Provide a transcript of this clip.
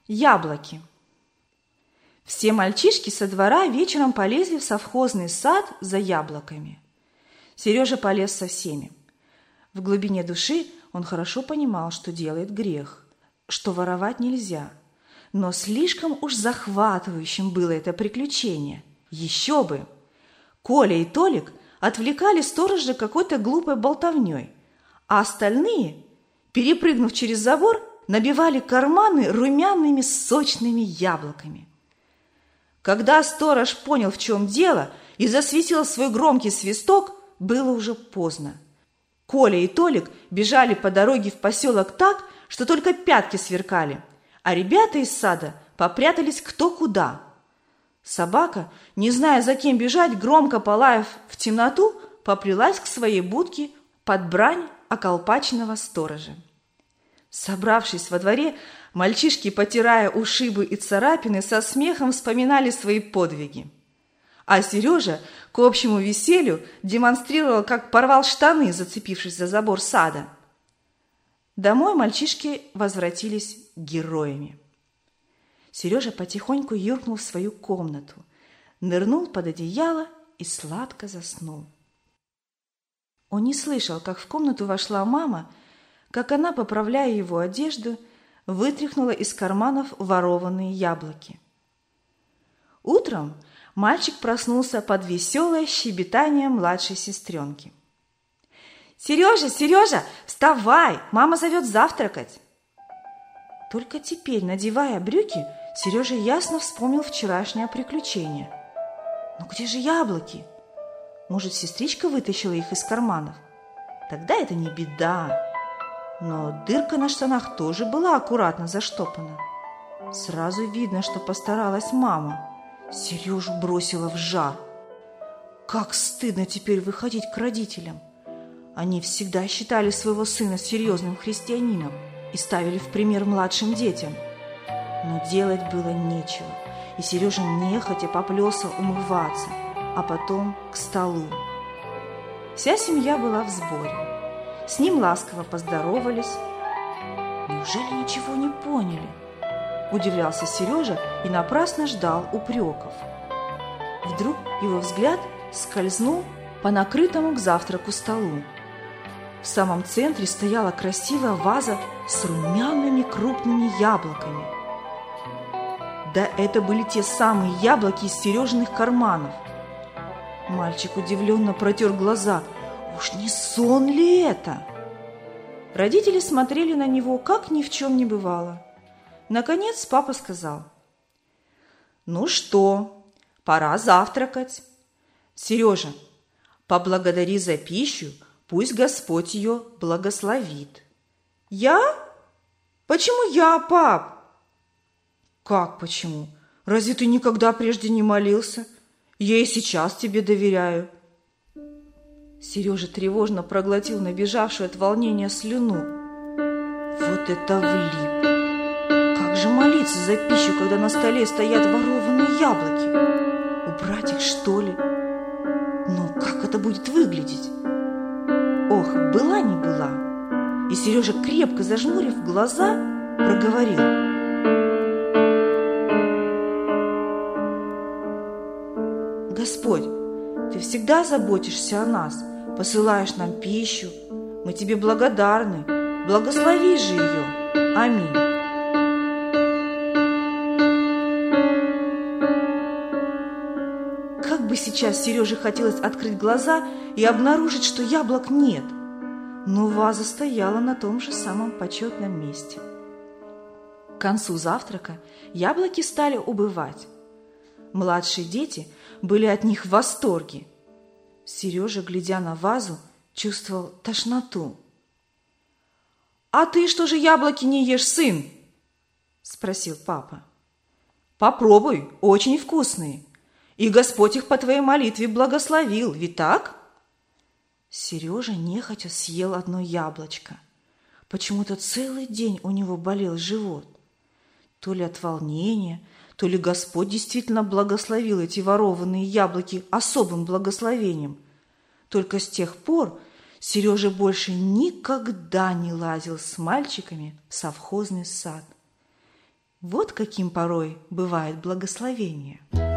Яблоки. Все мальчишки со двора вечером полезли в совхозный сад за яблоками. Сережа полез со всеми. В глубине души он хорошо понимал, что делает грех, что воровать нельзя. Но слишком уж захватывающим было это приключение. Еще бы! Коля и Толик отвлекали сторожа какой-то глупой болтовней, а остальные, перепрыгнув через забор, набивали карманы румяными сочными яблоками. Когда сторож понял, в чем дело, и засвистел свой громкий свисток, было уже поздно. Коля и Толик бежали по дороге в поселок так, что только пятки сверкали, а ребята из сада попрятались кто куда. Собака, не зная, за кем бежать, громко полаяв в темноту, поплелась к своей будке под брань околпаченного сторожа. Собравшись во дворе, мальчишки, потирая ушибы и царапины, со смехом вспоминали свои подвиги. А Сережа, к общему веселью, демонстрировал, как порвал штаны, зацепившись за забор сада. Домой мальчишки возвратились героями. Сережа потихоньку юркнул в свою комнату, нырнул под одеяло и сладко заснул. Он не слышал, как в комнату вошла мама, как она, поправляя его одежду, вытряхнула из карманов ворованные яблоки. Утром мальчик проснулся под веселое щебетание младшей сестренки. «Сережа, Сережа, вставай! Мама зовет завтракать!» Только теперь, надевая брюки, Сережа ясно вспомнил вчерашнее приключение. «Но где же яблоки? Может, сестричка вытащила их из карманов? Тогда это не беда!» Но дырка на штанах тоже была аккуратно заштопана. Сразу видно, что постаралась мама. Сережу бросила в жар. Как стыдно теперь выходить к родителям. Они всегда считали своего сына серьезным христианином и ставили в пример младшим детям. Но делать было нечего, и Сережа нехотя поплелся умываться, а потом к столу. Вся семья была в сборе. С ним ласково поздоровались. «Неужели ничего не поняли?» – удивлялся Сережа и напрасно ждал упреков. Вдруг его взгляд скользнул по накрытому к завтраку столу. В самом центре стояла красивая ваза с румяными крупными яблоками. Да это были те самые яблоки из Сережиных карманов. Мальчик удивленно протер глаза. Уж не сон ли это? Родители смотрели на него, как ни в чем не бывало. Наконец папа сказал: «Ну что, пора завтракать. Сережа, поблагодари за пищу, пусть Господь ее благословит». «Я? Почему я, пап?» «Как почему? Разве ты никогда прежде не молился? Я и сейчас тебе доверяю». Сережа тревожно проглотил набежавшую от волнения слюну. Вот это влип! Как же молиться за пищу, когда на столе стоят ворованные яблоки? Убрать их, что ли? Но как это будет выглядеть? Ох, была не была. И Сережа, крепко зажмурив глаза, проговорил: «Господь, Ты всегда заботишься о нас, посылаешь нам пищу. Мы Тебе благодарны. Благослови же ее. Аминь». Как бы сейчас Сереже хотелось открыть глаза и обнаружить, что яблок нет. Но ваза стояла на том же самом почетном месте. К концу завтрака яблоки стали убывать. Младшие дети были от них в восторге. Сережа, глядя на вазу, чувствовал тошноту. «А ты что же яблоки не ешь, сын?» – спросил папа. «Попробуй, очень вкусные. И Господь их по твоей молитве благословил, ведь так?» Сережа нехотя съел одно яблочко. Почему-то целый день у него болел живот. То ли от волнения, то ли Господь действительно благословил эти ворованные яблоки особым благословением. Только с тех пор Сережа больше никогда не лазил с мальчиками в совхозный сад. Вот каким порой бывает благословение.